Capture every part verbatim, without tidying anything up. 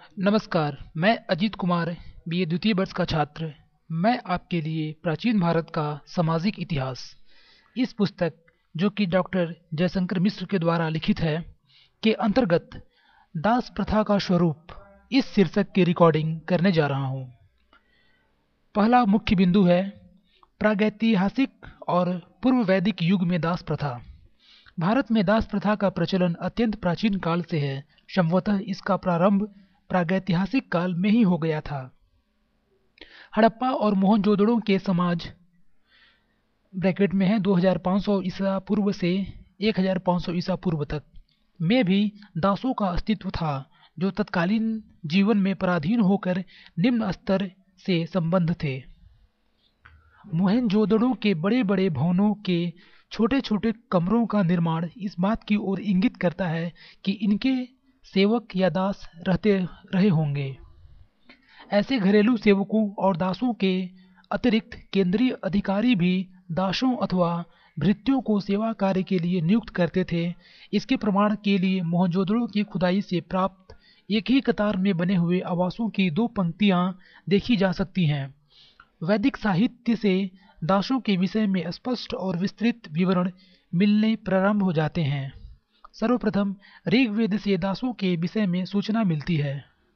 नमस्कार, मैं अजीत कुमार, बीए द्वितीय वर्ष का छात्र। मैं आपके लिए प्राचीन भारत का सामाजिक इतिहास, इस पुस्तक जो कि डॉक्टर जयशंकर मिश्र के द्वारा लिखित है, के अंतर्गत दास प्रथा का स्वरूप इस शीर्षक की रिकॉर्डिंग करने जा रहा हूँ। पहला मुख्य बिंदु है प्रागैतिहासिक और पूर्व वैदिक युग में दास प्रथा। भारत में दास प्रथा का प्रचलन अत्यंत प्राचीन काल से है। संभवतः इसका प्रारंभ प्रागैतिहासिक काल में ही हो गया था। हड़प्पा और मोहनजोदड़ो के समाज ब्रैकेट में है दो हज़ार पाँच सौ ईसा पूर्व से एक हज़ार पाँच सौ ईसा पूर्व तक में भी दासों का अस्तित्व था, जो तत्कालीन जीवन में पराधीन होकर निम्न स्तर से संबद्ध थे। मोहनजोदड़ो के बड़े बड़े भवनों के छोटे छोटे कमरों का निर्माण इस बात की ओर इंगित करता है कि इनके सेवक या दास रहते रहे होंगे। ऐसे घरेलू सेवकों और दासों के अतिरिक्त केंद्रीय अधिकारी भी दासों अथवा भृत्यों को सेवा कार्य के लिए नियुक्त करते थे। इसके प्रमाण के लिए मोहनजोदड़ो की खुदाई से प्राप्त एक ही कतार में बने हुए आवासों की दो पंक्तियां देखी जा सकती हैं। वैदिक साहित्य से दासों के विषय में स्पष्ट और विस्तृत विवरण मिलने प्रारंभ हो जाते हैं। सर्वप्रथम ऋग्वेद से दासों के विषय में सूचना मिलती है,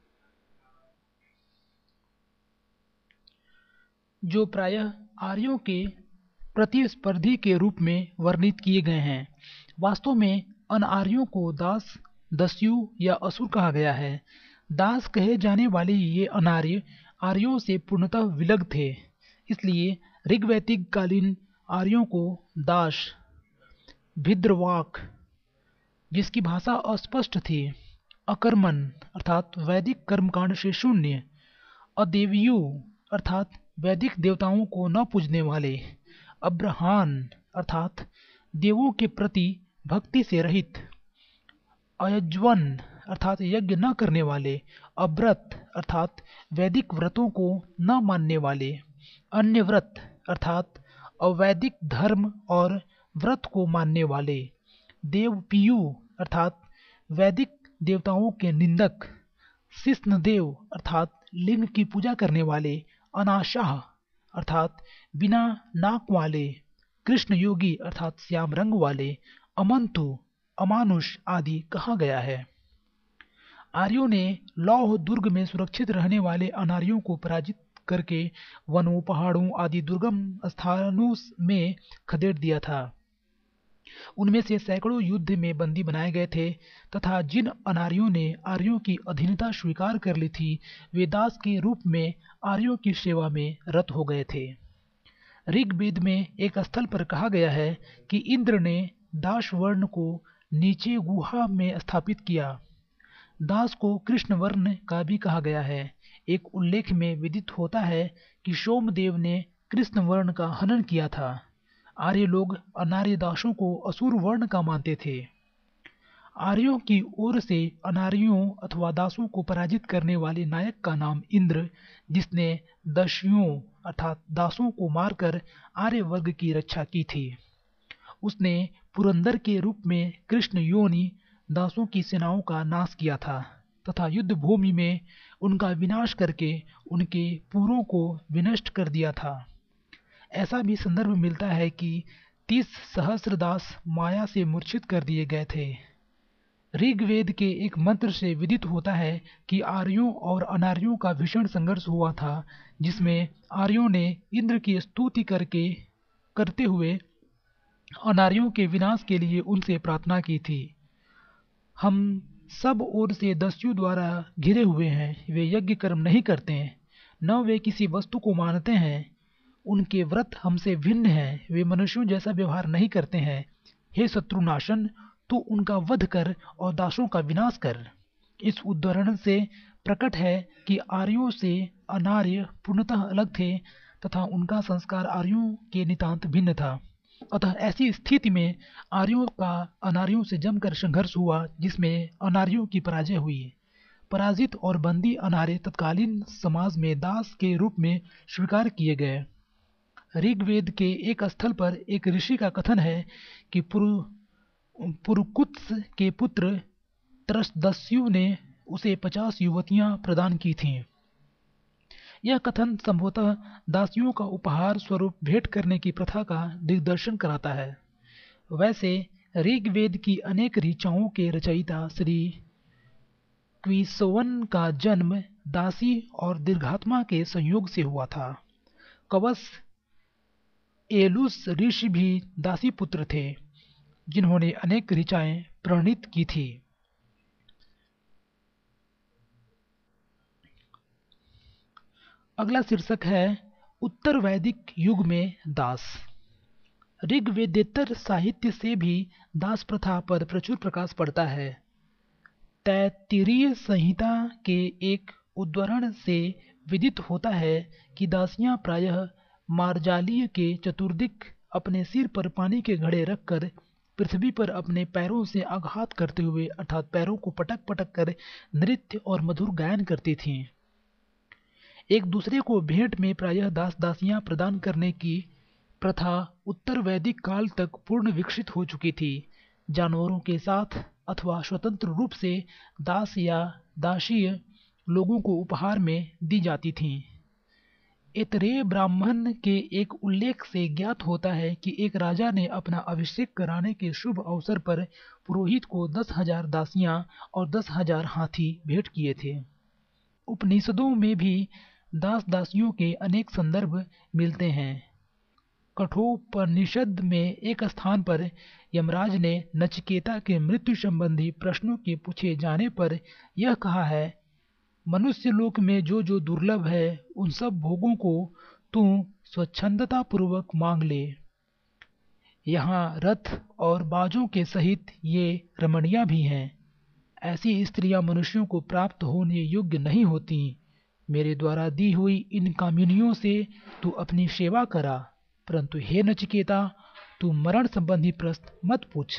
जो प्रायः आर्यों के प्रतिस्पर्धी के रूप में वर्णित किए गए हैं। वास्तव में अनार्यों को दास, दस्यु या असुर कहा गया है। दास कहे जाने वाले ये अनार्य आर्यों से पूर्णतः विलग थे। इसलिए ऋग्वैदिक कालीन आर्यों को दास, भिद्रवाक जिसकी भाषा अस्पष्ट थी, अकर्मण अर्थात वैदिक कर्मकांड से शून्य, अदेवियु अर्थात वैदिक देवताओं को न पूजने वाले, अब्रहान अर्थात देवों के प्रति भक्ति से रहित, अयज्वन अर्थात यज्ञ न करने वाले, अव्रत अर्थात वैदिक व्रतों को न मानने वाले, अन्य व्रत अर्थात अवैदिक धर्म और व्रत को मानने वाले, देवपीयु अर्थात वैदिक देवताओं के निंदक, शिष्णदेव अर्थात लिंग की पूजा करने वाले, अनाशाह अर्थात बिना नाक वाले, कृष्ण योगी अर्थात श्याम रंग वाले, अमंतु अमानुष आदि कहा गया है। आर्यों ने लौह दुर्ग में सुरक्षित रहने वाले अनार्यों को पराजित करके वनों, पहाड़ों आदि दुर्गम स्थानों में खदेड़ दिया था। उनमें से सैकड़ों युद्ध में बंदी बनाए गए थे तथा जिन अनार्यों ने आर्यों की अधीनता स्वीकार कर ली थी, वे दास के रूप में आर्यों की सेवा में रत हो गए थे। ऋग्वेद में एक स्थल पर कहा गया है कि इंद्र ने दास वर्ण को नीचे गुहा में स्थापित किया। दास को कृष्ण वर्ण का भी कहा गया है। एक उल्लेख में विदित होता है कि सोमदेव ने कृष्ण वर्ण का हनन किया था। आर्य लोग अनार्य दासों को असुर वर्ण का मानते थे। आर्यों की ओर से अनार्यों अथवा दासों को पराजित करने वाले नायक का नाम इंद्र, जिसने दस्युओं अर्थात दासों को मारकर आर्य वर्ग की रक्षा की थी। उसने पुरंदर के रूप में कृष्ण योनि दासों की सेनाओं का नाश किया था तथा युद्ध भूमि में उनका विनाश करके उनके पूरों को विनष्ट कर दिया था। ऐसा भी संदर्भ मिलता है कि तीस सहस्र दास माया से मूर्छित कर दिए गए थे। ऋग्वेद के एक मंत्र से विदित होता है कि आर्यों और अनार्यों का भीषण संघर्ष हुआ था, जिसमें आर्यों ने इंद्र की स्तुति करके करते हुए अनार्यों के विनाश के लिए उनसे प्रार्थना की थी। हम सब ओर से दस्यु द्वारा घिरे हुए हैं। वे यज्ञ कर्म नहीं करते हैं, न वे किसी वस्तु को मानते हैं। उनके व्रत हमसे भिन्न हैं। वे मनुष्यों जैसा व्यवहार नहीं करते हैं। हे शत्रुनाशन, तू उनका वध कर और दासों का विनाश कर। इस उदाहरण से प्रकट है कि आर्यों से अनार्य पूर्णतः अलग थे तथा उनका संस्कार आर्यों के नितांत भिन्न था। अतः ऐसी स्थिति में आर्यों का अनार्यों से जमकर संघर्ष हुआ, जिसमें अनार्यों की पराजय हुई। पराजित और बंदी अनार्य तत्कालीन समाज में दास के रूप में स्वीकार किए गए। ऋग्वेद के एक स्थल पर एक ऋषि का कथन है कि पुरु पुरुकुत्स के पुत्र त्रसदस्यु ने उसे पचास युवतियां प्रदान की थीं। यह कथन संभवतः दासियों का उपहार स्वरूप भेंट करने की प्रथा का दिग्दर्शन कराता है। वैसे ऋग्वेद की अनेक ऋचाओं के रचयिता श्री क्विस्वन का जन्म दासी और दीर्घात्मा के संयोग से हुआ था। कवस एलुस ऋषि भी दासी पुत्र थे, जिन्होंने अनेक ऋचाएं प्रणीत की थी। अगला शीर्षक है उत्तर वैदिक युग में दास। ऋग्वेदेतर साहित्य से भी दास प्रथा पर प्रचुर प्रकाश पड़ता है। तैत्तिरीय संहिता के एक उद्धरण से विदित होता है कि दासियां प्रायः मार्जालीय के चतुर्दिक अपने सिर पर पानी के घड़े रखकर पृथ्वी पर अपने पैरों से आघात करते हुए अर्थात पैरों को पटक पटक कर नृत्य और मधुर गायन करती थीं। एक दूसरे को भेंट में प्रायः दास दासियां प्रदान करने की प्रथा उत्तर वैदिक काल तक पूर्ण विकसित हो चुकी थी। जानवरों के साथ अथवा स्वतंत्र रूप से दास या दासीय लोगों को उपहार में दी जाती थीं। ऐतरेय ब्राह्मण के एक उल्लेख से ज्ञात होता है कि एक राजा ने अपना अभिषेक कराने के शुभ अवसर पर पुरोहित को दस हजार दासियां और दस हजार हाथी भेंट किए थे। उपनिषदों में भी दास दासियों के अनेक संदर्भ मिलते हैं। कठोपनिषद में एक स्थान पर यमराज ने नचिकेता के मृत्यु संबंधी प्रश्नों के पूछे जाने पर यह कहा है, मनुष्य लोक में जो जो दुर्लभ है उन सब भोगों को तू स्वच्छंदता पूर्वक मांग ले। यहाँ रथ और बाजों के सहित ये रमणियां भी हैं। ऐसी स्त्रियां मनुष्यों को प्राप्त होने योग्य नहीं होती। मेरे द्वारा दी हुई इन कामिनियों से तू अपनी सेवा करा, परंतु हे नचिकेता, तू मरण संबंधी प्रश्न मत पूछ।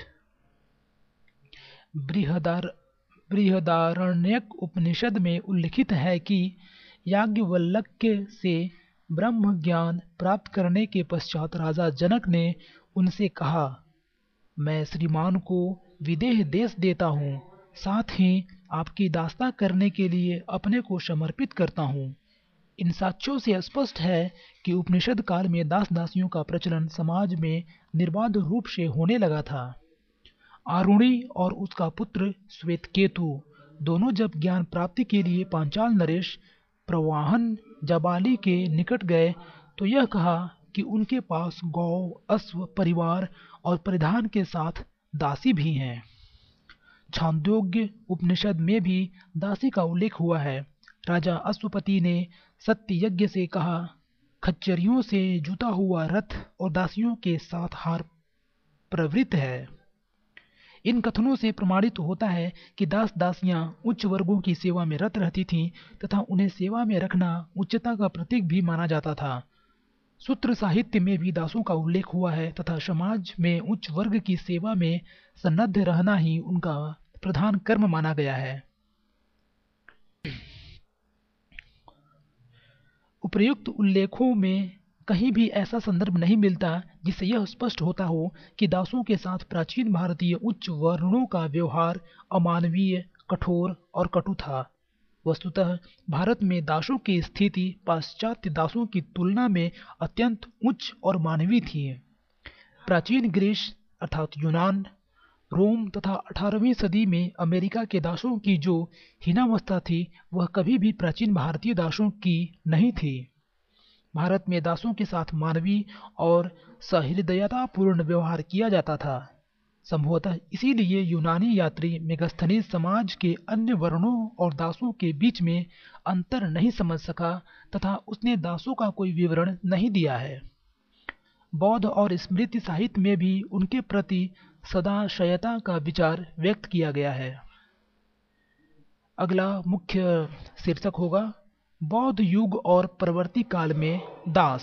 बृहदार बृहदारण्यक उपनिषद में उल्लिखित है कि याज्ञवल्क्य से ब्रह्म ज्ञान प्राप्त करने के पश्चात राजा जनक ने उनसे कहा, मैं श्रीमान को विदेह देश देता हूँ, साथ ही आपकी दास्ता करने के लिए अपने को समर्पित करता हूँ। इन साक्ष्यों से स्पष्ट है कि उपनिषद काल में दास दासियों का प्रचलन समाज में निर्बाध रूप से होने लगा था। आरुणि और उसका पुत्र श्वेतकेतु दोनों जब ज्ञान प्राप्ति के लिए पांचाल नरेश प्रवाहन जाबाली के निकट गए तो यह कहा कि उनके पास गौ, अश्व, परिवार और परिधान के साथ दासी भी हैं। छांदोग्य उपनिषद में भी दासी का उल्लेख हुआ है। राजा अश्वपति ने सत्य यज्ञ से कहा, खच्चरियों से जुता हुआ रथ और दासियों के साथ हार प्रवृत्त है। इन कथनों से प्रमाणित होता है कि दास दासियां उच्च वर्गों की सेवा में रत रहती थीं तथा उन्हें सेवा में रखना उच्चता का प्रतीक भी माना जाता था। सूत्र साहित्य में भी दासों का उल्लेख हुआ है तथा समाज में उच्च वर्ग की सेवा में सन्नद्ध रहना ही उनका प्रधान कर्म माना गया है। उपर्युक्त उल्लेखों में कहीं भी ऐसा संदर्भ नहीं मिलता जिससे यह स्पष्ट होता हो कि दासों के साथ प्राचीन भारतीय उच्च वर्णों का व्यवहार अमानवीय, कठोर और कटु था। वस्तुतः भारत में दासों की स्थिति पाश्चात्य दासों की तुलना में अत्यंत उच्च और मानवीय थी। प्राचीन ग्रीस अर्थात यूनान, रोम तथा अठारहवीं सदी में अमेरिका के दासों की जो हीनावस्था थी वह कभी भी प्राचीन भारतीय दासों की नहीं थी। भारत में दासों के साथ मानवीय और सहृदयतापूर्ण व्यवहार किया जाता था। संभवतः इसीलिए यूनानी यात्री मेगास्थनीज समाज के अन्य वर्णों और दासों के बीच में अंतर नहीं समझ सका तथा उसने दासों का कोई विवरण नहीं दिया है। बौद्ध और स्मृति साहित्य में भी उनके प्रति सदाशयता का विचार व्यक्त किया गया है। अगला मुख्य शीर्षक होगा बौद्ध युग और परवर्ती काल में दास।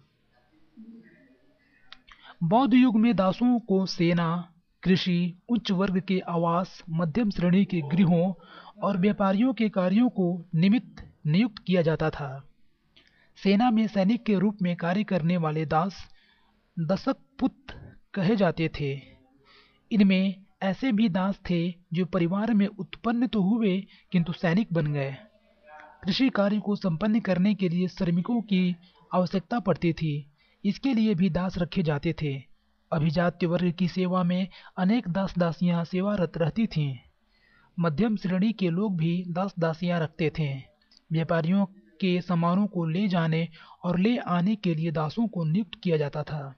बौद्ध युग में दासों को सेना, कृषि, उच्च वर्ग के आवास, मध्यम श्रेणी के गृहों और व्यापारियों के कार्यों को निमित्त नियुक्त किया जाता था। सेना में सैनिक के रूप में कार्य करने वाले दास दशकपुत्र कहे जाते थे। इनमें ऐसे भी दास थे जो परिवार में उत्पन्न तो हुए किंतु सैनिक बन गए। कृषि कार्य को संपन्न करने के लिए श्रमिकों की आवश्यकता पड़ती थी, इसके लिए भी दास रखे जाते थे। अभिजात्य वर्ग की सेवा में अनेक दास दासियां सेवारत रहती थीं। मध्यम श्रेणी के लोग भी दास दासियां रखते थे। व्यापारियों के सामानों को ले जाने और ले आने के लिए दासों को नियुक्त किया जाता था।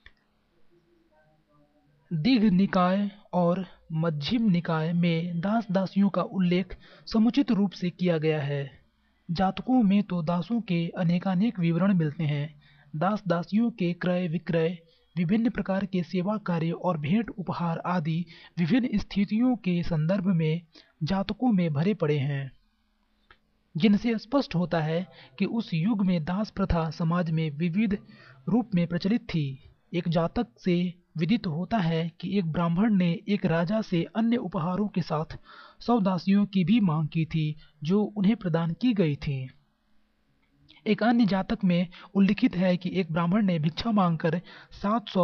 दीघ निकाय और मध्यम निकाय में दास दासियों का उल्लेख समुचित रूप से किया गया है। जातकों में तो दासों के अनेकानेक विवरण मिलते हैं। दास दासियों के क्रय विक्रय, विभिन्न प्रकार के सेवा कार्य और भेंट उपहार आदि विभिन्न स्थितियों के संदर्भ में जातकों में भरे पड़े हैं, जिनसे स्पष्ट होता है कि उस युग में दास प्रथा समाज में विविध रूप में प्रचलित थी। एक जातक से विदित होता है कि एक ब्राह्मण ने एक राजा से अन्य उपहारों के साथ सौ दासियों की भी मांग की थी, जो उन्हें प्रदान की गई थी। एक अन्य जातक में उल्लिखित है कि एक ब्राह्मण ने भिक्षा मांगकर सात सौ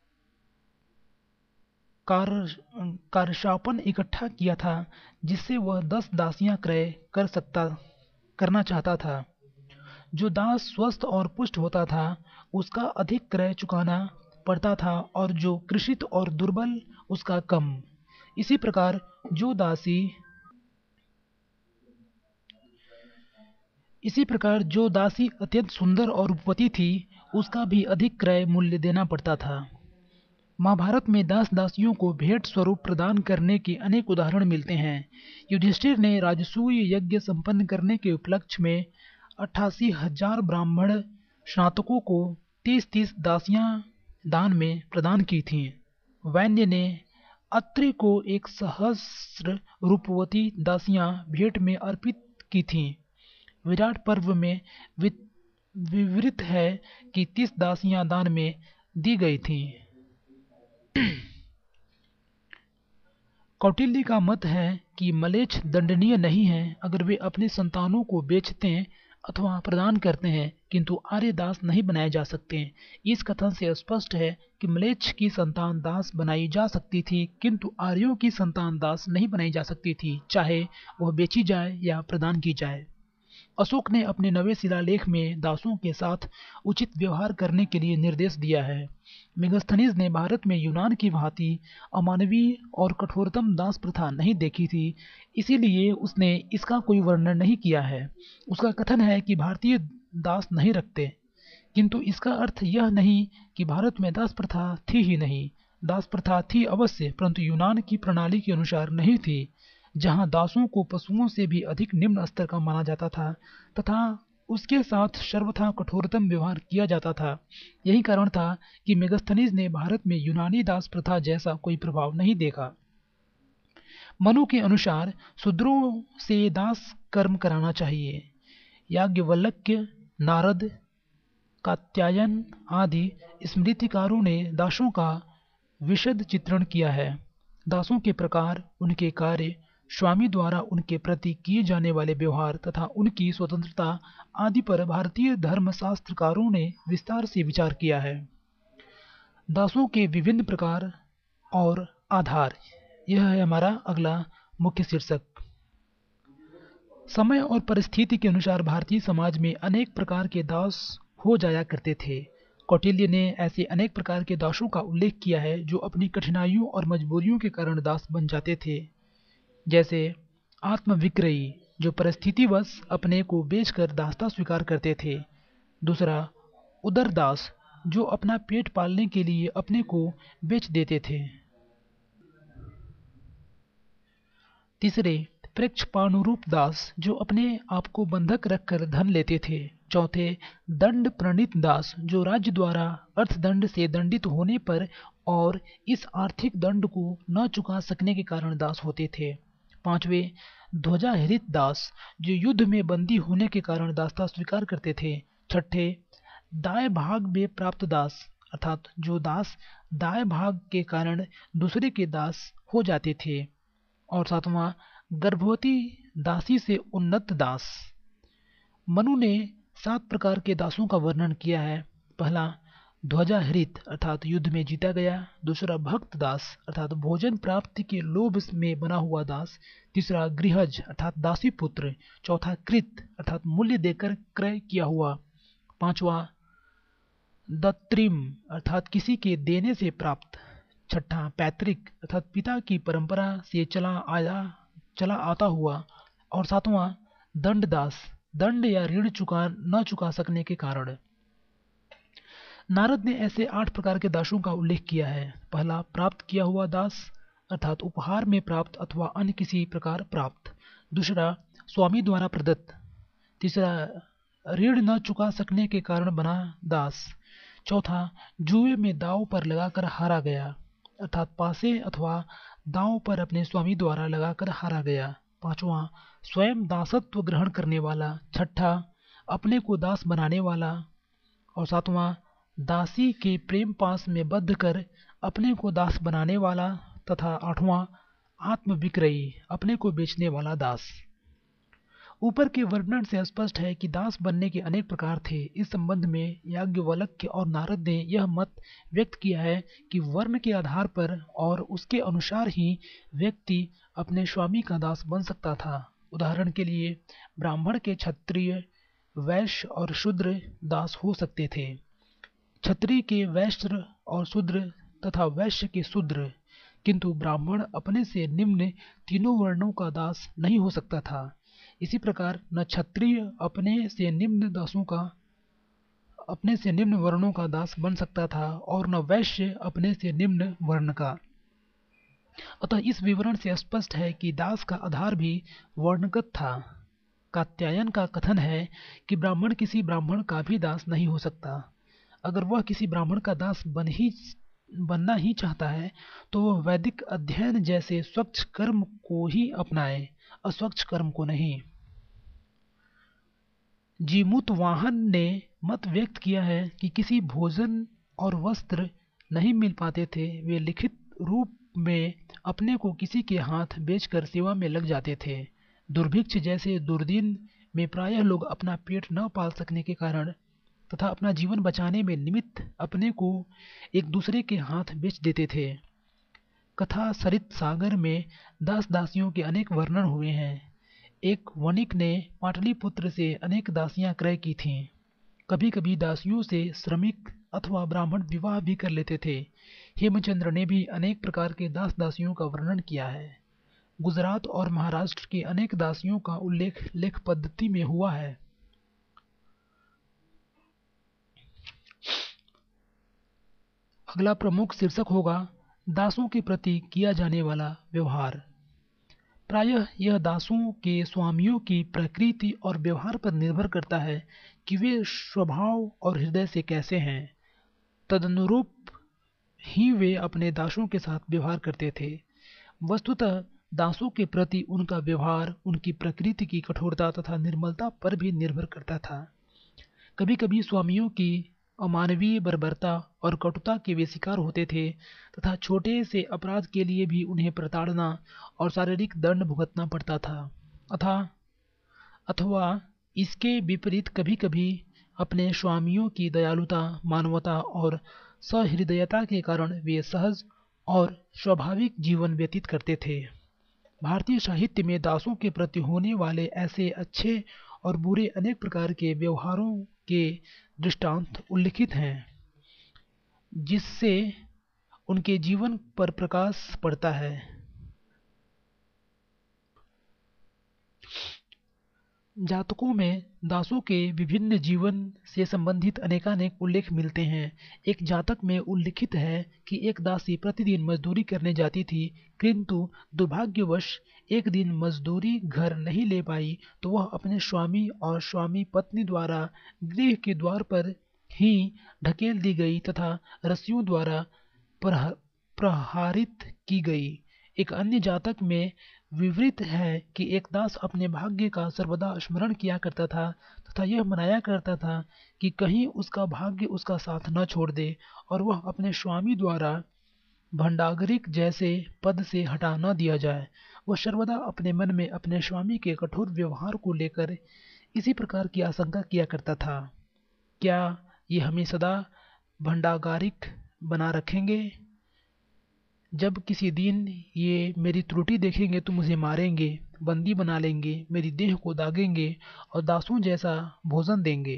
कारशापन इकट्ठा किया था, जिससे वह दस दासियां क्रय कर सकता करना चाहता था। जो दास स्वस्थ और पुष्ट होता था उसका अधिक क्रय चुकाना पड़ता था, और जो कृषित और दुर्बल उसका कम। इसी प्रकार जो दासी इसी प्रकार जो दासी अत्यंत सुंदर और रूपवती थी उसका भी अधिक क्रय मूल्य देना पड़ता था। महाभारत में दास दासियों को भेंट स्वरूप प्रदान करने के अनेक उदाहरण मिलते हैं। युधिष्ठिर ने राजसूय यज्ञ संपन्न करने के उपलक्ष्य में अट्ठासी हजार ब्राह्मण स्नातकों को तीस तीस दासियां दान में प्रदान की थीं। वैन्य ने अत्रि को एक सहस्र रूपवती दासियां भेंट में अर्पित की थीं। विराट पर्व में विवृत है कि तीस दासियां दान में दी गई थीं। कौटिल्य का मत है कि मलेच्छ दंडनीय नहीं है अगर वे अपने संतानों को बेचते अथवा प्रदान करते हैं, किंतु आर्य दास नहीं बनाए जा सकते। इस कथन से स्पष्ट है कि मलेच्छ की संतान दास बनाई जा सकती थी, किंतु आर्यों की संतान दास नहीं बनाई जा सकती थी, चाहे वह बेची जाए या प्रदान की जाए। अशोक ने अपने नवे शिलालेख में दासों के साथ उचित व्यवहार करने के लिए निर्देश दिया है। मेगस्थनीज ने भारत में यूनान की भांति अमानवीय और कठोरतम दास प्रथा नहीं देखी थी, इसीलिए उसने इसका कोई वर्णन नहीं किया है। उसका कथन है कि भारतीय दास नहीं रखते, किंतु इसका अर्थ यह नहीं कि भारत में दास प्रथा थी ही नहीं। दास प्रथा थी अवश्य, परंतु यूनान की प्रणाली के अनुसार नहीं थी, जहाँ दासों को पशुओं से भी अधिक निम्न स्तर का माना जाता था तथा उसके साथ सर्वथा कठोरतम व्यवहार किया जाता था। यही कारण था कि मेगस्थनीज ने भारत में यूनानी दास प्रथा जैसा कोई प्रभाव नहीं देखा। मनु के अनुसार शूद्रों से दास कर्म कराना चाहिए। याज्ञवल्क्य, नारद, कात्यायन आदि स्मृतिकारों ने दासों का विशद चित्रण किया है। दासों के प्रकार, उनके कार्य, स्वामी द्वारा उनके प्रति किए जाने वाले व्यवहार तथा उनकी स्वतंत्रता आदि पर भारतीय धर्मशास्त्रकारों ने विस्तार से विचार किया है। दासों के विभिन्न प्रकार और आधार, यह है हमारा अगला मुख्य शीर्षक। समय और परिस्थिति के अनुसार भारतीय समाज में अनेक प्रकार के दास हो जाया करते थे। कौटिल्य ने ऐसे अनेक प्रकार के दासों का उल्लेख किया है जो अपनी कठिनाइयों और मजबूरियों के कारण दास बन जाते थे, जैसे आत्मविक्रयी जो परिस्थितिवश अपने को बेचकर दासता स्वीकार करते थे। दूसरा, उदरदास जो अपना पेट पालने के लिए अपने को बेच देते थे। तीसरे, प्रेक्षपानुरूप दास जो अपने आप को बंधक रखकर धन लेते थे। चौथे, दंड प्रणीत दास जो राज्य द्वारा अर्थदंड से दंडित होने पर और इस आर्थिक दंड को न चुका सकने के कारण दास होते थे। पांचवें, ध्वजाहृत दास जो युद्ध में बंदी होने के कारण दासता स्वीकार करते थे। छठे, दाय भाग में प्राप्त दास अर्थात जो दास दाय भाग के कारण दूसरे के दास हो जाते थे। और सातवां, गर्भवती दासी से उन्नत दास। मनु ने सात प्रकार के दासों का वर्णन किया है। पहला, ध्वजाहरित अर्थात युद्ध में जीता गया। दूसरा भक्त दास अर्थात भोजन प्राप्ति के लोभ में बना हुआ दास। तीसरा गृहज अर्थात दासी पुत्र। चौथा कृत अर्थात मूल्य देकर क्रय किया हुआ। पांचवा दत्रिम अर्थात किसी के देने से प्राप्त। छठा पैतृक अर्थात पिता की परंपरा से चला आया चला आता हुआ। और सातवां दंड दास, दंड या ऋण चुका न चुका सकने के कारण। नारद ने ऐसे आठ प्रकार के दासों का उल्लेख किया है। पहला प्राप्त किया हुआ दास अर्थात उपहार में प्राप्त अथवा अन्य किसी प्रकार प्राप्त। दूसरा स्वामी द्वारा प्रदत्त। तीसरा ऋण न चुका सकने के कारण बना दास। चौथा जुए में दांव पर लगाकर हारा गया अर्थात पासे अथवा दांव पर अपने स्वामी द्वारा लगाकर हारा गया। पांचवा स्वयं दासत्व ग्रहण करने वाला। छठा अपने को दास बनाने वाला। और सातवां दासी के प्रेम पास में बद्ध कर अपने को दास बनाने वाला। तथा आठवां आत्मविक्रयी अपने को बेचने वाला दास। ऊपर के वर्णन से स्पष्ट है कि दास बनने के अनेक प्रकार थे। इस संबंध में याज्ञवल्क्य और नारद ने यह मत व्यक्त किया है कि वर्ण के आधार पर और उसके अनुसार ही व्यक्ति अपने स्वामी का दास बन सकता था। उदाहरण के लिए ब्राह्मण के क्षत्रिय, वैश्य और शूद्र दास हो सकते थे। क्षत्रिय के वैश्य और शूद्र तथा वैश्य के शूद्र, किंतु ब्राह्मण अपने से निम्न तीनों वर्णों का दास नहीं हो सकता था। इसी प्रकार न क्षत्रिय अपने से निम्न दासों का अपने से निम्न वर्णों का दास बन सकता था और न वैश्य अपने से निम्न वर्ण का। अतः इस विवरण से स्पष्ट है कि दास का आधार भी वर्णगत था। कात्यायन का कथन है कि ब्राह्मण किसी ब्राह्मण का भी दास नहीं हो सकता। अगर वह किसी ब्राह्मण का दास बन ही बनना ही चाहता है तो वह वैदिक अध्ययन जैसे स्वच्छ कर्म को ही अपनाए, अस्वच्छ कर्म को नहीं। जीमूतवाहन ने मत व्यक्त किया है कि किसी भोजन और वस्त्र नहीं मिल पाते थे, वे लिखित रूप में अपने को किसी के हाथ बेचकर सेवा में लग जाते थे। दुर्भिक्ष जैसे दुर्दिन में प्रायः लोग अपना पेट न पाल सकने के कारण तथा अपना जीवन बचाने में निमित्त अपने को एक दूसरे के हाथ बेच देते थे। कथा सरित सागर में दास दासियों के अनेक वर्णन हुए हैं। एक वणिक ने पाटलिपुत्र से अनेक दासियां क्रय की थीं। कभी कभी दासियों से श्रमिक अथवा ब्राह्मण विवाह भी कर लेते थे। हेमचंद्र ने भी अनेक प्रकार के दास दासियों का वर्णन किया है। गुजरात और महाराष्ट्र के अनेक दासियों का उल्लेख लेख पद्धति में हुआ है। अगला प्रमुख शीर्षक होगा दासों के प्रति किया जाने वाला व्यवहार। प्रायः यह दासों के स्वामियों की प्रकृति और व्यवहार पर निर्भर करता है कि वे स्वभाव और हृदय से कैसे हैं। तदनुरूप ही वे अपने दासों के साथ व्यवहार करते थे। वस्तुतः दासों के प्रति उनका व्यवहार उनकी प्रकृति की कठोरता तथा निर्मलता पर भी निर्भर करता था। कभी कभी स्वामियों की अमानवीय बर्बरता और कटुता के वे शिकार होते थे तथा छोटे से अपराध के लिए भी उन्हें प्रताड़ना और शारीरिक दंड भुगतना पड़ता था। अथा अथवा इसके विपरीत कभी कभी अपने स्वामियों की दयालुता, मानवता और सहृदयता के कारण वे सहज और स्वाभाविक जीवन व्यतीत करते थे। भारतीय साहित्य में दासों के प्रति होने वाले ऐसे अच्छे और बुरे अनेक प्रकार के व्यवहारों के दृष्टांत उल्लिखित हैं, जिससे उनके जीवन पर प्रकाश पड़ता है। जातकों में दासों के विभिन्न जीवन से संबंधित अनेकानेक उल्लेख मिलते हैं। एक जातक में उल्लिखित है कि एक दासी प्रतिदिन मजदूरी करने जाती थी, किंतु दुर्भाग्यवश एक दिन मजदूरी घर नहीं ले पाई तो वह अपने स्वामी और स्वामी पत्नी द्वारा गृह के द्वार पर ही ढकेल दी गई तथा रस्सियों द्वारा प्रहारित की गई। एक अन्य जातक में विवृत है कि एक दास अपने भाग्य का सर्वदा स्मरण किया करता था तथा यह मनाया करता था कि कहीं उसका भाग्य उसका साथ न छोड़ दे और वह अपने स्वामी द्वारा भंडागरिक जैसे पद से हटा न दिया जाए। वह सर्वदा अपने मन में अपने स्वामी के कठोर व्यवहार को लेकर इसी प्रकार की आशंका किया करता था, क्या ये हमें सदा भंडागारिक बना रखेंगे। जब किसी दिन ये मेरी त्रुटि देखेंगे तो मुझे मारेंगे, बंदी बना लेंगे, मेरी देह को दागेंगे और दासों जैसा भोजन देंगे।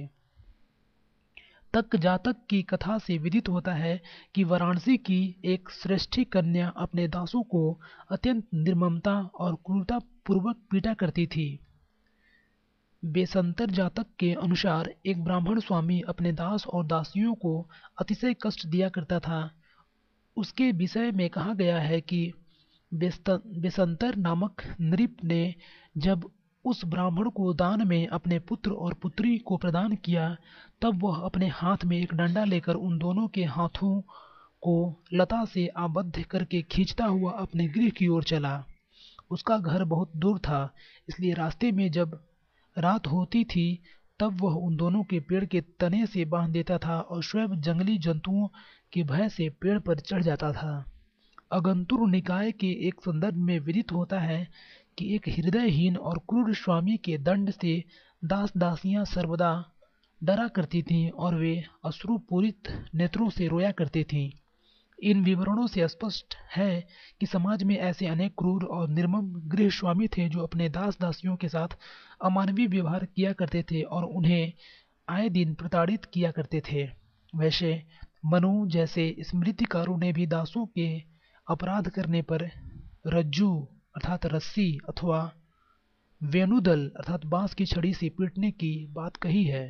तक जातक की कथा से विदित होता है कि वाराणसी की एक श्रेष्ठी कन्या अपने दासों को अत्यंत निर्ममता और क्रूरता पूर्वक पीटा करती थी। बेसंतर जातक के अनुसार एक ब्राह्मण स्वामी अपने दास और दासियों को अतिशय कष्ट दिया करता था। उसके विषय में कहा गया है कि बेसंतर नामक नृप ने जब उस ब्राह्मण को दान में अपने पुत्र और पुत्री को प्रदान किया, तब वह अपने हाथ में एक डंडा लेकर उन दोनों के हाथों को लता से आबद्ध करके खींचता हुआ अपने गृह की ओर चला। उसका घर बहुत दूर था, इसलिए रास्ते में जब रात होती थी तब वह उन दोनों के पेड़ के तने से बांध देता था और स्वयं जंगली जंतुओं के भय से पेड़ पर चढ़ जाता था। अगंतुर निकाय के एक संदर्भ में विदित होता है कि एक हृदयहीन और क्रूर स्वामी के दंड से दास दासियां सर्वदा डरा करती थीं और वे अश्रुपूरित नेत्रों से रोया करती थीं। इन विवरणों से स्पष्ट है कि समाज में ऐसे अनेक क्रूर और निर्मम गृह स्वामी थे जो अपने दास दासियों के साथ अमानवीय व्यवहार किया करते थे और उन्हें आए दिन प्रताड़ित किया करते थे। वैसे मनु जैसे स्मृतिकारों ने भी दासों के अपराध करने पर रज्जू अर्थात रस्सी अथवा वेणुदल अर्थात बांस की छड़ी से पीटने की बात कही है।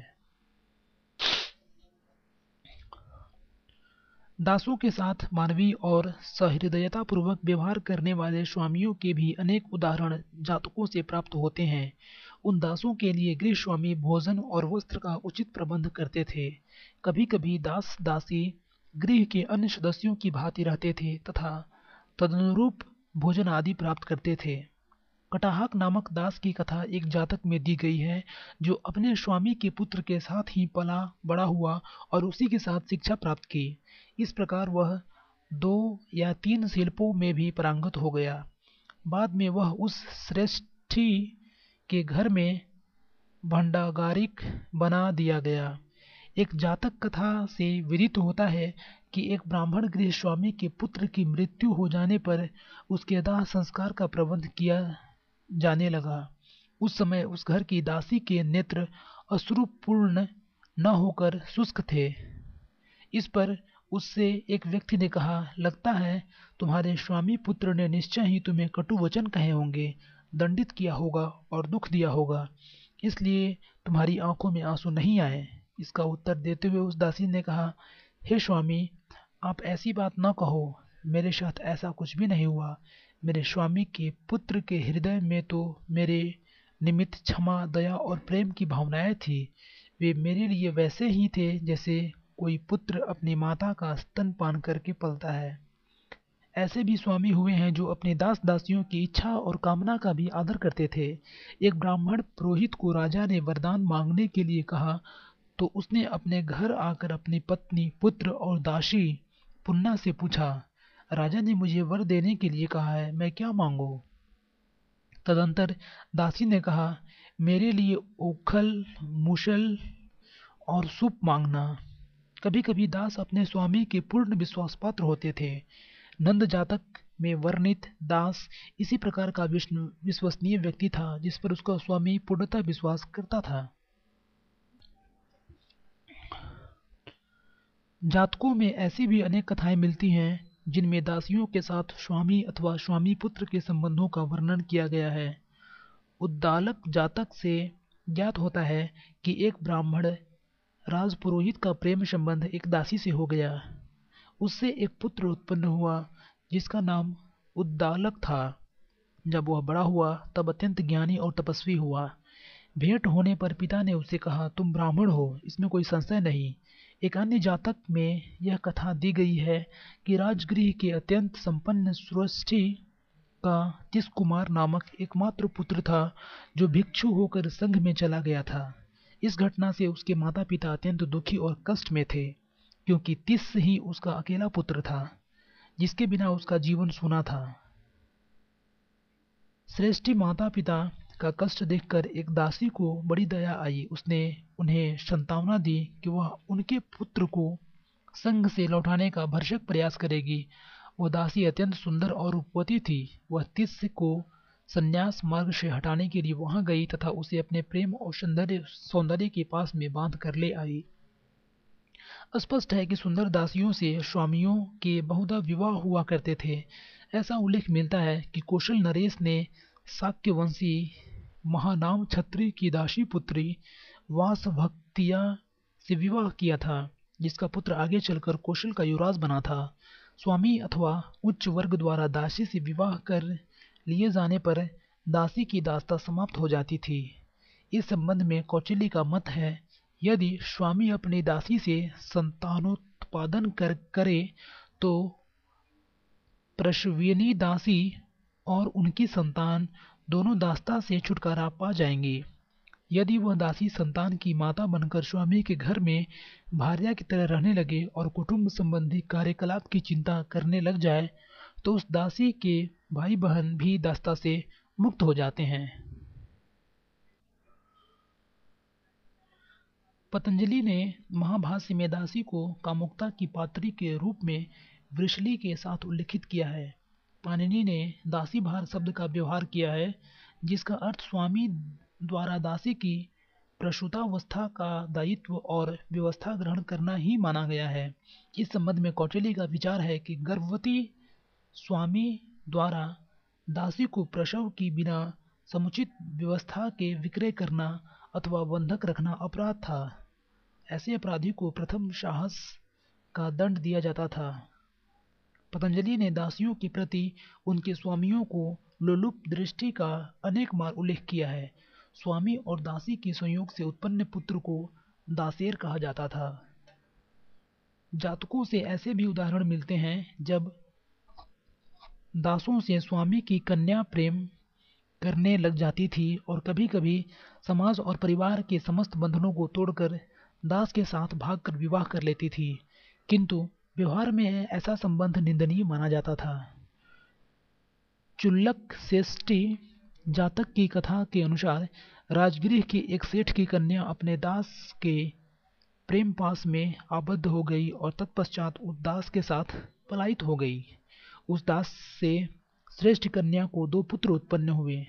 दासों के साथ मानवीय और सहृदयतापूर्वक व्यवहार करने वाले स्वामियों के भी अनेक उदाहरण जातकों से प्राप्त होते हैं। उन दासों के लिए गृह स्वामी भोजन और वस्त्र का उचित प्रबंध करते थे। कभी कभी दास दासी गृह के अन्य सदस्यों की भांति रहते थे तथा तदनुरूप भोजन आदि प्राप्त करते थे। कटाहक नामक दास की कथा एक जातक में दी गई है जो अपने स्वामी के पुत्र के साथ ही पला बड़ा हुआ और उसी के साथ शिक्षा प्राप्त की। इस प्रकार वह दो या तीन शिल्पों में भी पारंगत हो गया। बाद में वह उस श्रेष्ठी के घर में भंडागारिक बना दिया गया। एक जातक कथा से विदित होता है कि एक ब्राह्मण गृह स्वामी के पुत्र की मृत्यु हो जाने पर उसके दाह संस्कार का प्रबंध किया जाने लगा। उस समय उस घर की दासी के नेत्र अश्रुपूर्ण न होकर शुष्क थे। इस पर उससे एक व्यक्ति ने कहा, लगता है तुम्हारे स्वामी पुत्र ने निश्चय ही तुम्हें कटु वचन कहे होंगे, दंडित किया होगा और दुख दिया होगा, इसलिए तुम्हारी आंखों में आंसू नहीं आए। इसका उत्तर देते हुए उस दासी ने कहा, हे स्वामी, आप ऐसी बात न कहो, मेरे साथ ऐसा कुछ भी नहीं हुआ। मेरे स्वामी के पुत्र के हृदय में तो मेरे निमित्त क्षमा, दया और प्रेम की भावनाएं थी। वे मेरे लिए वैसे ही थे जैसे कोई पुत्र अपनी माता का स्तनपान करके पलता है। ऐसे भी स्वामी हुए हैं जो अपने दास दासियों की इच्छा और कामना का भी आदर करते थे। एक ब्राह्मण पुरोहित को राजा ने वरदान मांगने के लिए कहा तो उसने अपने घर आकर अपनी पत्नी, पुत्र और दासी पुन्ना से पूछा, राजा ने मुझे वर देने के लिए कहा है, मैं क्या मांगूं? तदंतर दासी ने कहा, मेरे लिए ओखल, मूसल और सूप मांगना। कभी कभी दास अपने स्वामी के पूर्ण विश्वास पात्र होते थे। नंद जातक में वर्णित दास इसी प्रकार का विश्वसनीय व्यक्ति था जिस पर उसका स्वामी पूर्णतः विश्वास करता था। जातकों में ऐसी भी अनेक कथाएं मिलती हैं जिनमें दासियों के साथ स्वामी अथवा स्वामी पुत्र के संबंधों का वर्णन किया गया है। उद्दालक जातक से ज्ञात होता है कि एक ब्राह्मण राजपुरोहित का प्रेम संबंध एक दासी से हो गया। उससे एक पुत्र उत्पन्न हुआ जिसका नाम उद्दालक था। जब वह बड़ा हुआ तब अत्यंत ज्ञानी और तपस्वी हुआ। भेंट होने पर पिता ने उससे कहा, तुम ब्राह्मण हो, इसमें कोई संशय नहीं। एक अन्य जातक में यह कथा दी गई है कि राजगृह के अत्यंत संपन्न श्रेष्ठी का तिस कुमार नामक एकमात्र पुत्र था जो भिक्षु होकर संघ में चला गया था। इस घटना से उसके माता पिता अत्यंत दुखी और कष्ट में थे, क्योंकि तिस ही उसका अकेला पुत्र था जिसके बिना उसका जीवन सूना था। श्रेष्ठी माता पिता का कष्ट देखकर एक दासी को बड़ी दया आई। उसने उन्हें सांत्वना दी कि वह उनके पुत्र को संग से लौटाने का भरसक प्रयास करेगी। वह दासी अत्यंत सुंदर और रूपवती थी। वह तिस्य को संन्यास मार्ग से हटाने के लिए वहां गई तथा उसे अपने प्रेम और सौंदर्य सौंदर्य के पास में बांध कर ले आई। स्पष्ट है कि सुंदर दासियों से स्वामियों के बहुधा विवाह हुआ करते थे। ऐसा उल्लेख मिलता है कि कौशल नरेश ने शाक्यवंशी महानाम क्षत्रिय की दासी पुत्री वासभक्तिया से विवाह किया था, जिसका पुत्र आगे चलकर कौशल का युवराज बना था। स्वामी अथवा उच्च वर्ग द्वारा दासी से विवाह कर लिए जाने पर दासी की दासता समाप्त हो जाती थी। इस संबंध में कौटिल्य का मत है, यदि स्वामी अपनी दासी से संतानोत्पादन कर करे तो प्रसविनी दासी और उनकी संतान दोनों दासता से छुटकारा पा जाएंगी। यदि वह दासी संतान की माता बनकर स्वामी के घर में भार्या की तरह रहने लगे और कुटुंब संबंधी कार्यकलाप की चिंता करने लग जाए तो उस दासी के भाई बहन भी दासता से मुक्त हो जाते हैं। पतंजलि ने महाभाष्य में दासी को कामुकता की पात्री के रूप में वृषली के साथ उल्लिखित किया है। पाणिनि ने दासी भार शब्द का व्यवहार किया है, जिसका अर्थ स्वामी द्वारा दासी की प्रसूतावस्था का दायित्व और व्यवस्था ग्रहण करना ही माना गया है। इस संबंध में कौटिल्य का विचार है कि गर्भवती स्वामी द्वारा दासी को प्रसव की बिना समुचित व्यवस्था के विक्रय करना अथवा बंधक रखना अपराध था। ऐसे अपराधी को प्रथम साहस का दंड दिया जाता था। पतंजलि ने दासियों के प्रति उनके स्वामियों को लोलुप दृष्टि का अनेक बार उल्लेख किया है। स्वामी और दासी के संयोग से उत्पन्न पुत्र को दासेर कहा जाता था। जातकों से ऐसे भी उदाहरण मिलते हैं जब दासों से स्वामी की कन्या प्रेम करने लग जाती थी और कभी कभी समाज और परिवार के समस्त बंधनों को तोड़कर दास के साथ भागकर विवाह कर लेती थी, किंतु व्यवहार में ऐसा संबंध निंदनीय माना जाता था। चुल्लक श्रेष्ठी जातक की कथा के अनुसार राजगृह के एक सेठ की कन्या अपने दास के प्रेम पास में आबद्ध हो गई और तत्पश्चात उस दास के साथ पलायित हो गई। उस दास से श्रेष्ठ कन्या को दो पुत्र उत्पन्न हुए।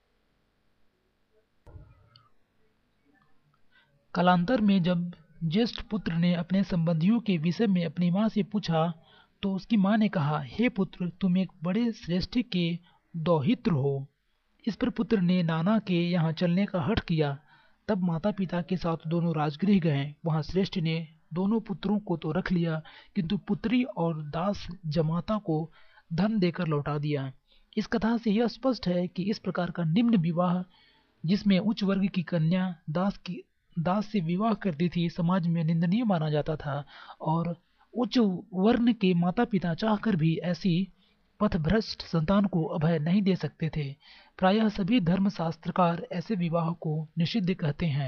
कालांतर में जब ज्येष्ठ पुत्र ने अपने संबंधियों के विषय में अपनी माँ से पूछा तो उसकी माँ ने कहा, हे पुत्र, तुम एक बड़े श्रेष्ठ के दौहित्र हो। इस पर पुत्र ने नाना के यहाँ चलने का हठ किया। तब माता पिता के साथ दोनों राजगृह गए। वहाँ श्रेष्ठ ने दोनों पुत्रों को तो रख लिया, किंतु पुत्री और दास जमाता को धन देकर लौटा दिया। इस कथा से यह स्पष्ट है कि इस प्रकार का निम्न विवाह, जिसमें उच्च वर्ग की कन्या दास की दास से विवाह करती थी, समाज में निंदनीय माना जाता था और उच्च वर्ण के माता पिता चाहकर भी ऐसी पथभ्रष्ट संतान को अभय नहीं दे सकते थे। प्रायः सभी धर्मशास्त्रकार ऐसे विवाह को निषिद्ध कहते हैं।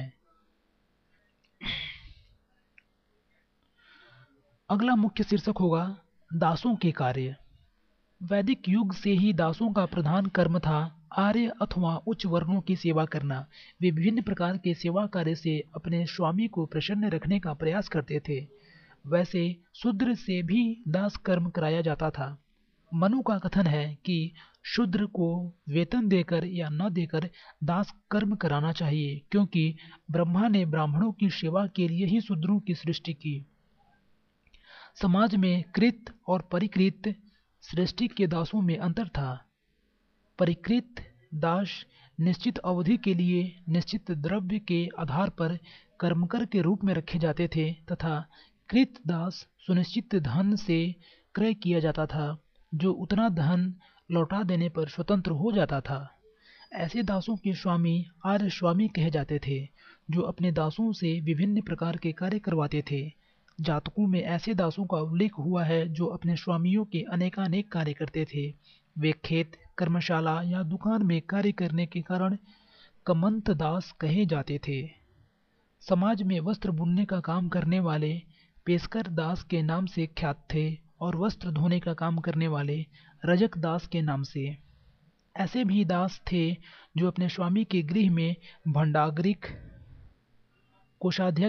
अगला मुख्य शीर्षक होगा दासों के कार्य। वैदिक युग से ही दासों का प्रधान कर्म था आर्य अथवा उच्च वर्णों की सेवा करना। वे विभिन्न प्रकार के सेवा कार्य से अपने स्वामी को प्रसन्न रखने का प्रयास करते थे। वैसे शूद्र से भी दास कर्म कराया जाता था। मनु का कथन है कि शूद्र को वेतन देकर या न देकर दास कर्म कराना चाहिए, क्योंकि ब्रह्मा ने ब्राह्मणों की सेवा के लिए ही शूद्रों की सृष्टि की। समाज में कृत और परिकृत सृष्टि के दासों में अंतर था। परिकृत दास निश्चित अवधि के लिए निश्चित द्रव्य के आधार पर कर्मकर के रूप में रखे जाते थे तथा कृत दास सुनिश्चित धन से क्रय किया जाता था, जो उतना धन लौटा देने पर स्वतंत्र हो जाता था। ऐसे दासों के स्वामी आर्य स्वामी कहे जाते थे, जो अपने दासों से विभिन्न प्रकार के कार्य करवाते थे। जातकों में ऐसे दासों का उल्लेख हुआ है जो अपने स्वामियों के अनेकानेक कार्य करते थे। वे खेत, कर्मशाला या दुकान में कार्य करने के कारण कमंत दास कहे जाते थे। समाज में वस्त्र बुनने का काम करने वाले पेशकर दास के नाम से ख्यात थे और वस्त्र धोने का काम करने वाले रजक दास के नाम से। ऐसे भी दास थे जो अपने स्वामी के गृह में भंडागरिक, कोषाध्यक्ष,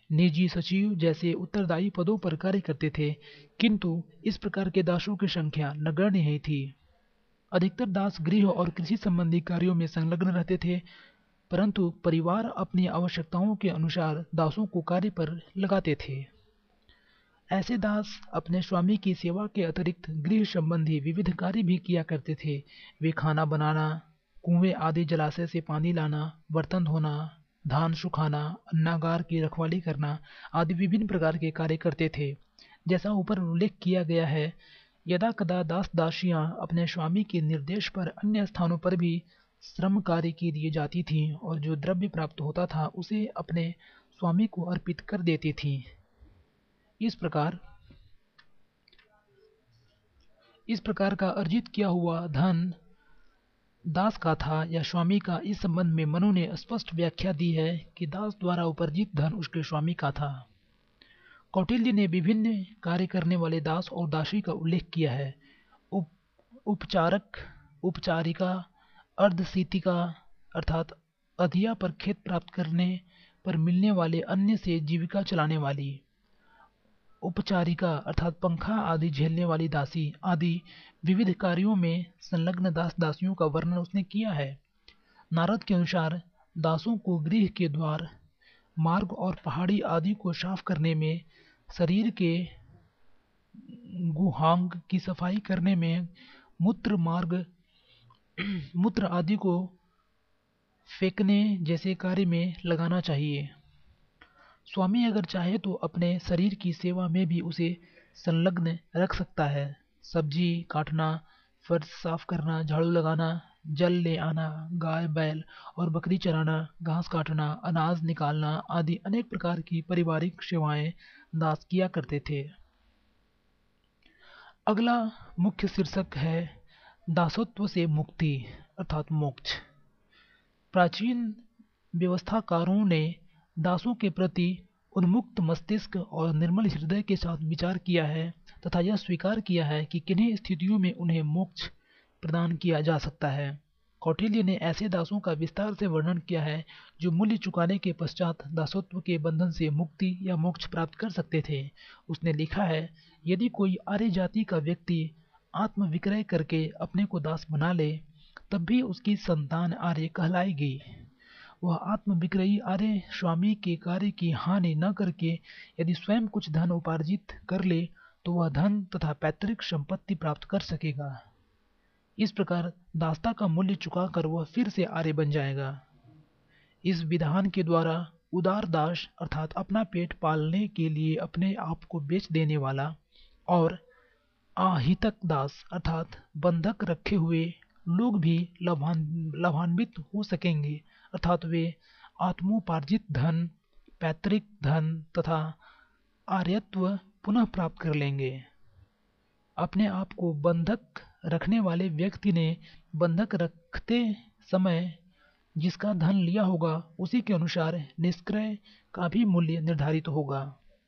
निजी सचिव जैसे उत्तरदायी पदों पर कार्य करते थे, किंतु इस प्रकार के दासों की संख्या नगण्य ही थी। अधिकतर दास गृह और कृषि संबंधी कार्यों में संलग्न रहते थे, परंतु परिवार अपनी आवश्यकताओं के अनुसार दासों को कार्य पर लगाते थे। ऐसे दास अपने स्वामी की सेवा के अतिरिक्त गृह संबंधी विविध कार्य भी किया करते थे। वे खाना बनाना, कुएं आदि जलाशय से पानी लाना, बर्तन धोना, धान सुखाना, अन्नागार की रखवाली करना आदि विभिन्न प्रकार के कार्य करते थे। जैसा ऊपर उल्लेख किया गया है, यदा कदा दास दासियां अपने स्वामी के निर्देश पर अन्य स्थानों पर भी श्रम कार्य के लिए जाती थीं और जो द्रव्य प्राप्त होता था उसे अपने स्वामी को अर्पित कर देती थीं। इस प्रकार इस प्रकार का अर्जित किया हुआ धन दास का था या स्वामी का। इस संबंध में मनु ने स्पष्ट व्याख्या दी है कि दास द्वारा उपार्जित धन उसके स्वामी का था। कौटिल्य ने विभिन्न कार्य करने वाले दास और दासी का उल्लेख किया है। उप, उपचारक, उपचारिका, अर्धसीतिका अर्थात अधिया पर खेत प्राप्त करने पर मिलने वाले अन्न से जीविका चलाने वाली, उपचारिका अर्थात पंखा आदि झेलने वाली दासी आदि विविध कार्यों में संलग्न दास दासियों का वर्णन उसने किया है। नारद के अनुसार दासों को गृह के द्वार, मार्ग और पहाड़ी आदि को साफ करने में, शरीर के गुहांग की सफाई करने में, मूत्र मार्ग मूत्र आदि को फेंकने जैसे कार्य में लगाना चाहिए। स्वामी अगर चाहे तो अपने शरीर की सेवा में भी उसे संलग्न रख सकता है। सब्जी काटना, फर्श साफ करना, झाड़ू लगाना, जल ले आना, गाय बैल और बकरी चराना, घास काटना, अनाज निकालना आदि अनेक प्रकार की पारिवारिक सेवाएं दास किया करते थे। अगला मुख्य शीर्षक है दासत्व से मुक्ति अर्थात मोक्ष। प्राचीन व्यवस्थाकारों ने दासों के प्रति उन्मुक्त मस्तिष्क और निर्मल हृदय के साथ विचार किया है तथा यह स्वीकार किया है कि किन्हीं स्थितियों में उन्हें मोक्ष प्रदान किया जा सकता है। कौटिल्य ने ऐसे दासों का विस्तार से वर्णन किया है जो मूल्य चुकाने के पश्चात दासत्व के बंधन से मुक्ति या मोक्ष प्राप्त कर सकते थे। उसने लिखा है, यदि कोई आर्य जाति का व्यक्ति आत्म विक्रय करके अपने को दास बना ले, तब भी उसकी संतान आर्य कहलाएगी। वह आत्म विक्रयी आर्य स्वामी के कार्य की हानि न करके यदि स्वयं कुछ धन उपार्जित कर ले तो वह धन तथा पैतृक संपत्ति प्राप्त कर सकेगा। इस प्रकार दासता का मूल्य चुकाकर वह फिर से आर्य बन जाएगा। इस विधान के द्वारा उदार दास अर्थात अपना पेट पालने के लिए अपने आप को बेच देने वाला और आहितक दास अर्थात बंधक रखे हुए लोग भी लाभान लाभान्वित हो सकेंगे, अर्थात वे आत्मोपार्जित धन, पैतृक धन तथा आर्यत्व पुनः प्राप्त कर लेंगे। अपने आप को बंधक रखने वाले व्यक्ति ने बंधक रखते समय जिसका धन लिया होगा उसी के अनुसार निष्क्रय का भी मूल्य निर्धारित होगा।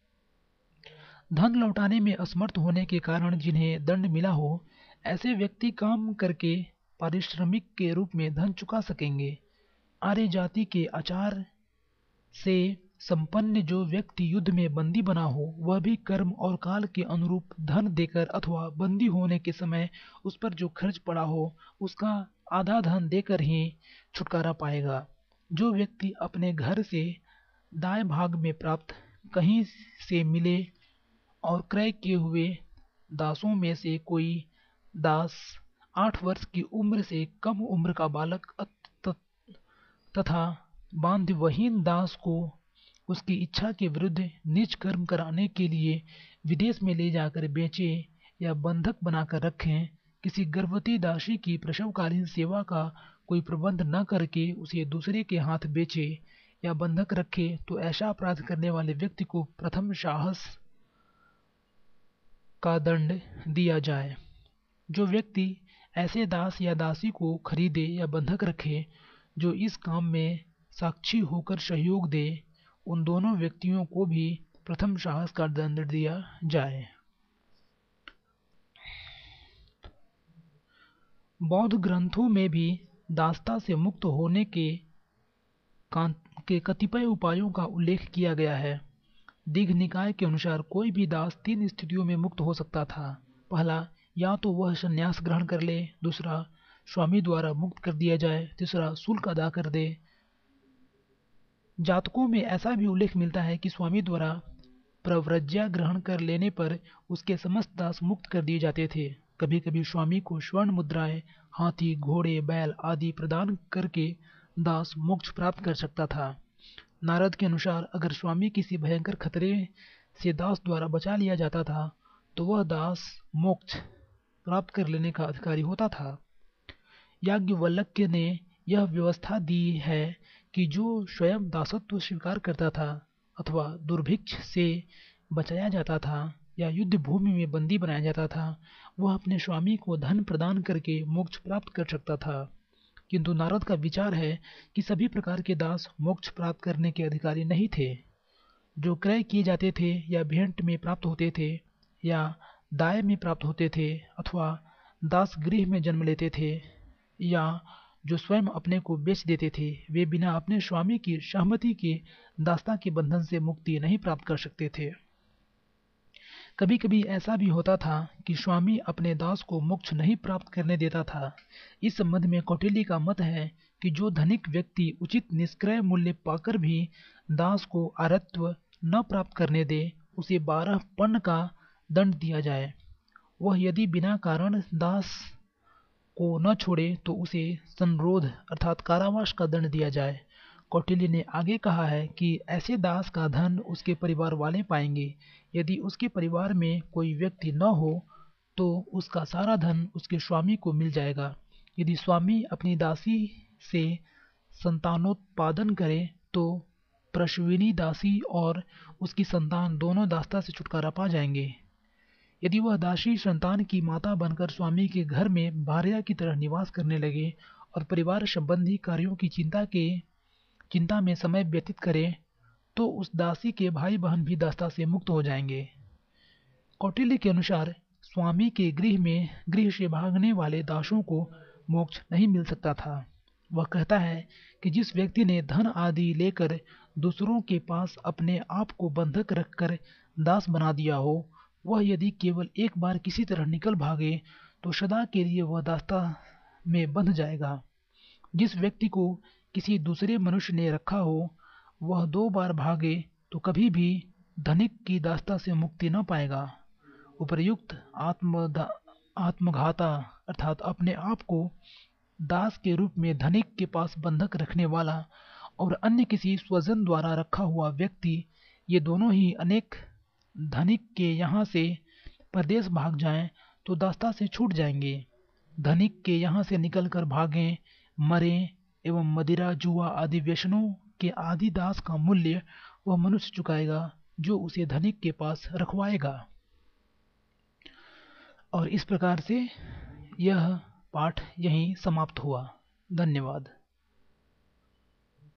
धन लौटाने में असमर्थ होने के कारण जिन्हें दंड मिला हो, ऐसे व्यक्ति काम करके पारिश्रमिक के रूप में धन चुका सकेंगे। आर्य जाति के आचार से संपन्न जो व्यक्ति युद्ध में बंदी बना हो, वह भी कर्म और काल के अनुरूप धन देकर अथवा बंदी होने के समय उस पर जो खर्च पड़ा हो उसका आधा धन देकर ही छुटकारा पाएगा। जो व्यक्ति अपने घर से दाएं भाग में प्राप्त कहीं से मिले और क्रय किए हुए दासों में से कोई दास आठ वर्ष की उम्र से कम उम्र का बालक तथा बांधवहीन दास को उसकी इच्छा के विरुद्ध नीच कर्म कराने के लिए विदेश में ले जाकर बेचे या बंधक बनाकर रखें, किसी गर्भवती दासी की प्रसवकालीन सेवा का कोई प्रबंध न करके उसे दूसरे के हाथ बेचे या बंधक रखे, तो ऐसा अपराध करने वाले व्यक्ति को प्रथम साहस का दंड दिया जाए। जो व्यक्ति ऐसे दास या दासी को खरीदे या बंधक रखे जो इस काम में साक्षी होकर सहयोग दे, उन दोनों व्यक्तियों को भी प्रथम साहस का दंड दिया जाए। बौद्ध ग्रंथों में भी दासता से मुक्त होने के के कतिपय उपायों का उल्लेख किया गया है। दीघ निकाय के अनुसार कोई भी दास तीन स्थितियों में मुक्त हो सकता था। पहला, या तो वह संन्यास ग्रहण कर ले, दूसरा स्वामी द्वारा मुक्त कर दिया जाए, तीसरा शुल्क अदा कर दे। जातकों में ऐसा भी उल्लेख मिलता है कि स्वामी द्वारा प्रव्रज्या ग्रहण कर लेने पर उसके समस्त दास मुक्त कर दिए जाते थे। कभी कभी स्वामी को स्वर्ण मुद्राएं, हाथी, घोड़े, बैल आदि प्रदान करके दास मोक्ष प्राप्त कर सकता था। नारद के अनुसार अगर स्वामी किसी भयंकर खतरे से दास द्वारा बचा लिया जाता था तो वह दास मोक्ष प्राप्त कर लेने का अधिकारी होता था। याज्ञवल्क्य ने यह व्यवस्था दी है कि जो स्वयं दासत्व स्वीकार करता था अथवा दुर्भिक्ष से बचाया जाता था या युद्ध भूमि में बंदी बनाया जाता था, वह अपने स्वामी को धन प्रदान करके मोक्ष प्राप्त कर सकता था। किंतु नारद का विचार है कि सभी प्रकार के दास मोक्ष प्राप्त करने के अधिकारी नहीं थे। जो क्रय किए जाते थे या भेंट में प्राप्त होते थे या दाय में प्राप्त होते थे अथवा दास गृह में जन्म लेते थे या जो स्वयं अपने को बेच देते थे, वे बिना अपने स्वामी की सहमति के दासता के बंधन से मुक्ति नहीं प्राप्त कर सकते थे। कभी कभी ऐसा भी होता था कि स्वामी अपने दास को मोक्ष नहीं प्राप्त करने देता था। इस संबंध में कौटिल्य का मत है कि जो धनिक व्यक्ति उचित निष्क्रय मूल्य पाकर भी दास को आरत्व न प्राप्त करने दे, उसे बारह पन्न का दंड दिया जाए। वह यदि बिना कारण दास को न छोड़े तो उसे संरोध अर्थात कारावास का दंड दिया जाए। कौटिल्य ने आगे कहा है कि ऐसे दास का धन उसके परिवार वाले पाएंगे। यदि उसके परिवार में कोई व्यक्ति न हो तो उसका सारा धन उसके स्वामी को मिल जाएगा। यदि स्वामी अपनी दासी से संतानोत्पादन करे तो प्रसविनी दासी और उसकी संतान दोनों दासता से छुटकारा पा जाएंगे। यदि वह दासी संतान की माता बनकर स्वामी के घर में भार्या की तरह निवास करने लगे और परिवार संबंधी कार्यों की चिंता के चिंता में समय व्यतीत करे तो उस दासी के भाई बहन भी दासता से मुक्त हो जाएंगे। कौटिल्य के अनुसार स्वामी के गृह में गृह से भागने वाले दासों को मोक्ष नहीं मिल सकता था। वह कहता है कि जिस व्यक्ति ने धन आदि लेकर दूसरों के पास अपने आप को बंधक रखकर दास बना दिया हो, वह यदि केवल एक बार किसी तरह निकल भागे तो सदा के लिए वह दासता में बंध जाएगा। जिस व्यक्ति को किसी दूसरे मनुष्य ने रखा हो, वह दो बार भागे तो कभी भी धनिक की दासता से मुक्ति न पाएगा। उपर्युक्त आत्म आत्मघाता अर्थात अपने आप को दास के रूप में धनिक के पास बंधक रखने वाला और अन्य किसी स्वजन द्वारा रखा हुआ व्यक्ति, ये दोनों ही अनेक धनिक के यहाँ से परदेश भाग जाएं तो दासता से छूट जाएंगे। धनिक के यहाँ से निकलकर भागें, मरें एवं मदिरा, जुआ आदि व्यसनों के आदि दास का मूल्य वह मनुष्य चुकाएगा जो उसे धनिक के पास रखवाएगा। और इस प्रकार से यह पाठ यहीं समाप्त हुआ। धन्यवाद।